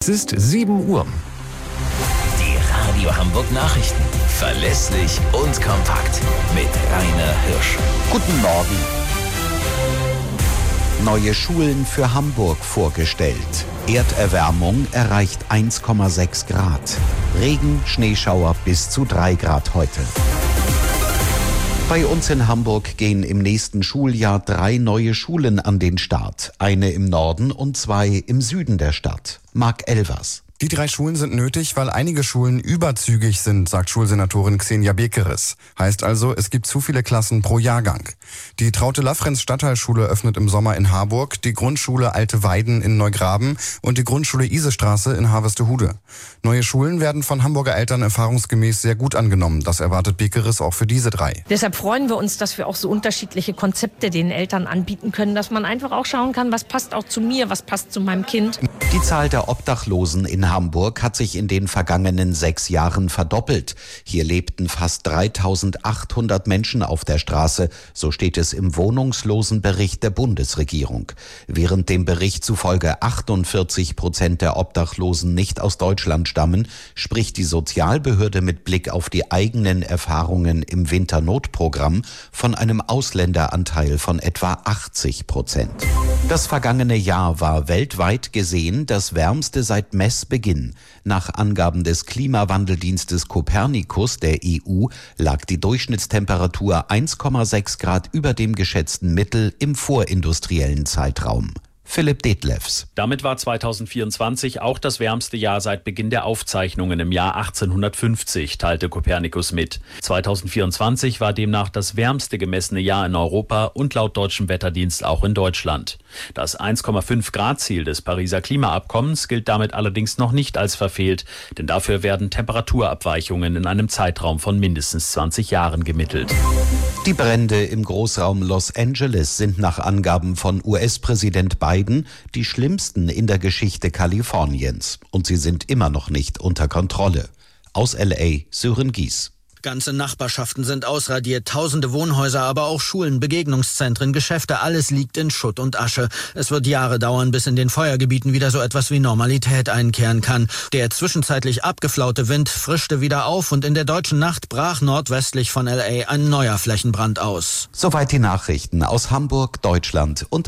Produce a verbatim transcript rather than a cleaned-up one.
ist sieben Uhr. Die Radio Hamburg Nachrichten. Verlässlich und kompakt. Mit Rainer Hirsch. Guten Morgen. Neue Schulen für Hamburg vorgestellt. Erderwärmung erreicht eins Komma sechs Grad. Regen, Schneeschauer bis zu drei Grad heute. Bei uns in Hamburg gehen im nächsten Schuljahr drei neue Schulen an den Start. Eine im Norden und zwei im Süden der Stadt. Marc Elvers. Die drei Schulen sind nötig, weil einige Schulen überzügig sind, sagt Schulsenatorin Xenia Bekeres. Heißt also, es gibt zu viele Klassen pro Jahrgang. Die Traute-Laffrenz-Stadtteilschule öffnet im Sommer in Harburg, die Grundschule Alte Weiden in Neugraben und die Grundschule Isestraße in Harvestehude. Neue Schulen werden von Hamburger Eltern erfahrungsgemäß sehr gut angenommen. Das erwartet Bekeres auch für diese drei. Deshalb freuen wir uns, dass wir auch so unterschiedliche Konzepte den Eltern anbieten können, dass man einfach auch schauen kann, was passt auch zu mir, was passt zu meinem Kind. Die Zahl der Obdachlosen in Hamburg hat sich in den vergangenen sechs Jahren verdoppelt. Hier lebten fast dreitausendachthundert Menschen auf der Straße, so steht es im Wohnungslosenbericht der Bundesregierung. Während dem Bericht zufolge achtundvierzig Prozent der Obdachlosen nicht aus Deutschland stammen, spricht die Sozialbehörde mit Blick auf die eigenen Erfahrungen im Winternotprogramm von einem Ausländeranteil von etwa achtzig Prozent. Das vergangene Jahr war weltweit gesehen das wärmste seit Messbeginn. Nach Angaben des Klimawandeldienstes Copernicus der E U lag die Durchschnittstemperatur eins Komma sechs Grad über dem geschätzten Mittel im vorindustriellen Zeitraum. Philipp Detlefs. Damit war zweitausendvierundzwanzig auch das wärmste Jahr seit Beginn der Aufzeichnungen im Jahr achtzehnhundertfünfzig, teilte Copernicus mit. zweitausendvierundzwanzig war demnach das wärmste gemessene Jahr in Europa und laut deutschem Wetterdienst auch in Deutschland. Das eins Komma fünf Grad Ziel des Pariser Klimaabkommens gilt damit allerdings noch nicht als verfehlt, denn dafür werden Temperaturabweichungen in einem Zeitraum von mindestens zwanzig Jahren gemittelt. Die Brände im Großraum Los Angeles sind nach Angaben von U S-Präsident Biden die schlimmsten in der Geschichte Kaliforniens. Und sie sind immer noch nicht unter Kontrolle. Aus L A, Sören Gies. Ganze Nachbarschaften sind ausradiert, tausende Wohnhäuser, aber auch Schulen, Begegnungszentren, Geschäfte, alles liegt in Schutt und Asche. Es wird Jahre dauern, bis in den Feuergebieten wieder so etwas wie Normalität einkehren kann. Der zwischenzeitlich abgeflaute Wind frischte wieder auf und in der deutschen Nacht brach nordwestlich von L A ein neuer Flächenbrand aus. Soweit die Nachrichten aus Hamburg, Deutschland und